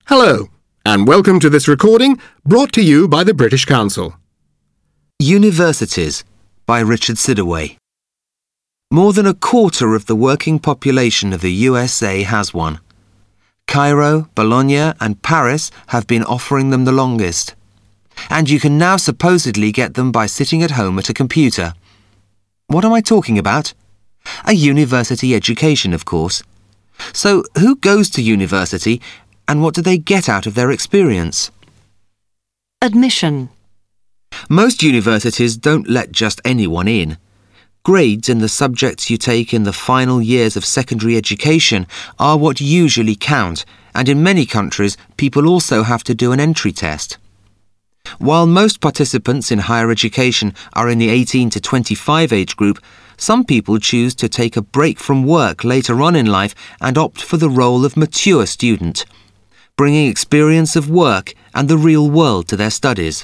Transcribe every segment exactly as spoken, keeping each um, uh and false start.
Hello, and welcome to this recording brought to you by the British Council. Universities by Richard Sidaway. More than a quarter of the working population of the U S A has one. Cairo, Bologna and Paris have been offering them the longest. And you can now supposedly get them by sitting at home at a computer. What am I talking about? A university education, of course. So who goes to university and what do they get out of their experience? Admission. Most universities don't let just anyone in. Grades in the subjects you take in the final years of secondary education are what usually count, and in many countries people also have to do an entry test. While most participants in higher education are in the eighteen to twenty-five age group, some people choose to take a break from work later on in life and opt for the role of mature student, bringing experience of work and the real world to their studies.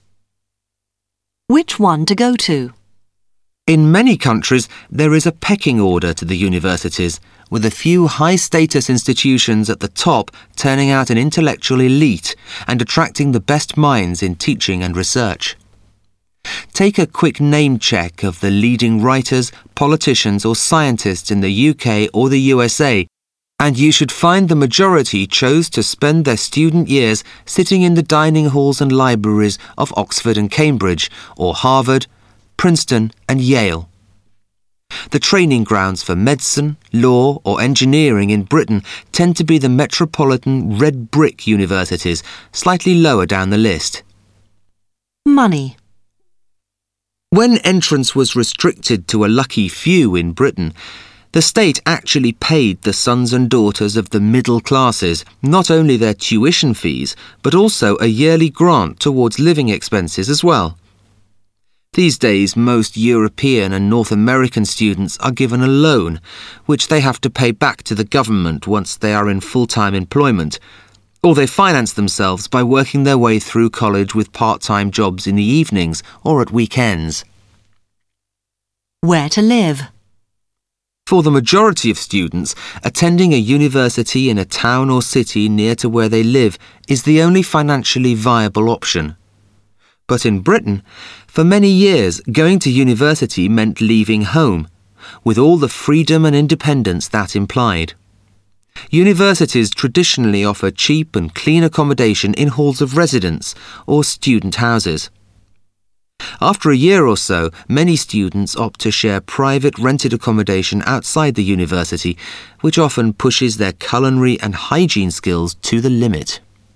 Which one to go to? In many countries, there is a pecking order to the universities, with a few high-status institutions at the top turning out an intellectual elite and attracting the best minds in teaching and research. Take a quick name check of the leading writers, politicians or scientists in the U K or the U S A, and you should find the majority chose to spend their student years sitting in the dining halls and libraries of Oxford and Cambridge, or Harvard, Princeton and Yale. The training grounds for medicine, law or engineering in Britain tend to be the metropolitan red brick universities, slightly lower down the list. Money. When entrance was restricted to a lucky few in Britain, the state actually paid the sons and daughters of the middle classes not only their tuition fees, but also a yearly grant towards living expenses as well. These days, most European and North American students are given a loan, which they have to pay back to the government once they are in full-time employment, or they finance themselves by working their way through college with part-time jobs in the evenings or at weekends. Where to live? For the majority of students, attending a university in a town or city near to where they live is the only financially viable option. But in Britain, for many years, going to university meant leaving home, with all the freedom and independence that implied. Universities traditionally offer cheap and clean accommodation in halls of residence or student houses. After a year or so, many students opt to share private rented accommodation outside the university, which often pushes their culinary and hygiene skills to the limit.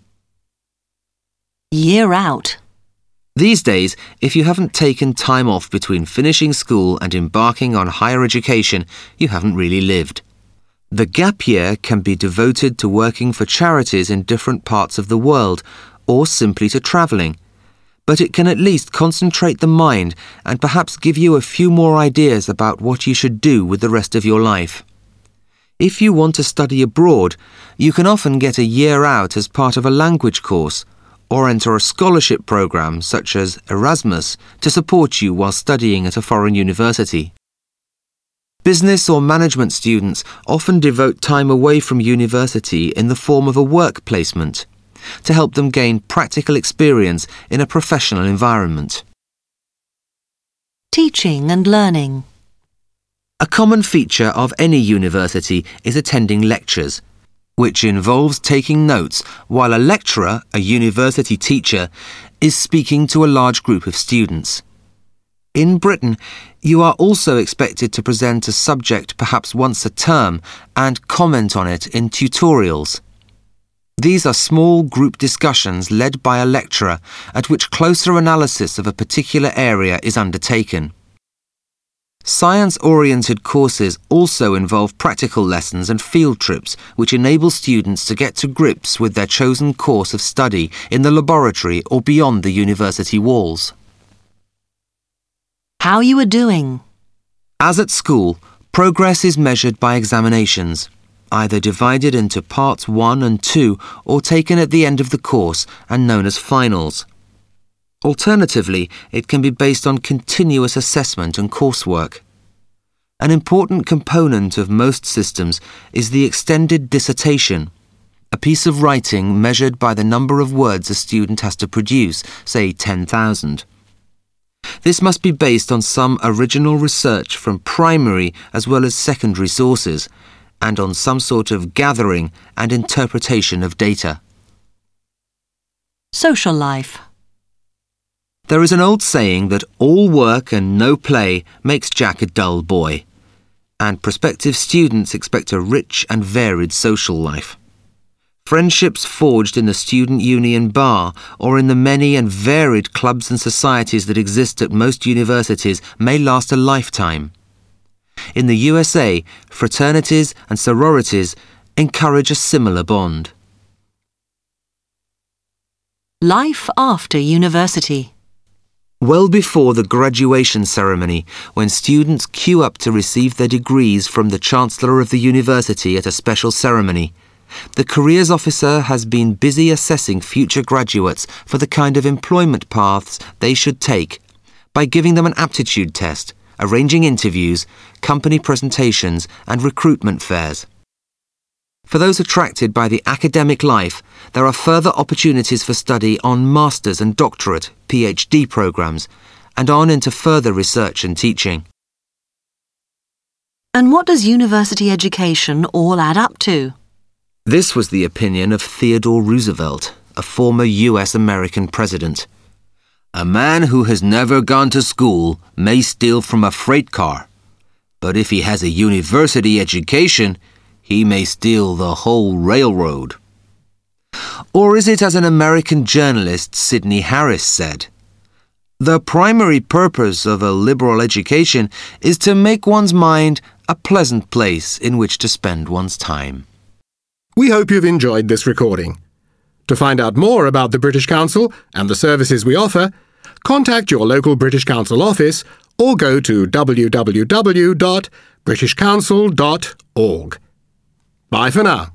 Year out. These days, if you haven't taken time off between finishing school and embarking on higher education, you haven't really lived. The gap year can be devoted to working for charities in different parts of the world, or simply to travelling. But it can at least concentrate the mind and perhaps give you a few more ideas about what you should do with the rest of your life. If you want to study abroad, you can often get a year out as part of a language course, or enter a scholarship program such as Erasmus to support you while studying at a foreign university. Business or management students often devote time away from university in the form of a work placement, to help them gain practical experience in a professional environment. Teaching and learning. A common feature of any university is attending lectures, which involves taking notes while a lecturer, a university teacher, is speaking to a large group of students. In Britain, you are also expected to present a subject perhaps once a term and comment on it in tutorials. These are small group discussions led by a lecturer at which closer analysis of a particular area is undertaken. Science-oriented courses also involve practical lessons and field trips which enable students to get to grips with their chosen course of study in the laboratory or beyond the university walls. How you are doing. As at school, progress is measured by examinations, either divided into parts one and two or taken at the end of the course and known as finals. Alternatively, it can be based on continuous assessment and coursework. An important component of most systems is the extended dissertation, a piece of writing measured by the number of words a student has to produce, say ten thousand. This must be based on some original research from primary as well as secondary sources, and on some sort of gathering and interpretation of data. Social life. There is an old saying that all work and no play makes Jack a dull boy, and prospective students expect a rich and varied social life. Friendships forged in the student union bar or in the many and varied clubs and societies that exist at most universities may last a lifetime. In the U S A, fraternities and sororities encourage a similar bond. Life after university. Well before the graduation ceremony, when students queue up to receive their degrees from the Chancellor of the university at a special ceremony, the careers officer has been busy assessing future graduates for the kind of employment paths they should take by giving them an aptitude test, arranging interviews, company presentations, and recruitment fairs. For those attracted by the academic life, there are further opportunities for study on master's and doctorate, P H D programs, and on into further research and teaching. And what does university education all add up to? This was the opinion of Theodore Roosevelt, a former U S American president. A man who has never gone to school may steal from a freight car, but if he has a university education, he may steal the whole railroad. Or is it as an American journalist, Sidney Harris, said, "The primary purpose of a liberal education is to make one's mind a pleasant place in which to spend one's time." We hope you've enjoyed this recording. To find out more about the British Council and the services we offer, contact your local British Council office or go to w w w dot british council dot org. Bye for now.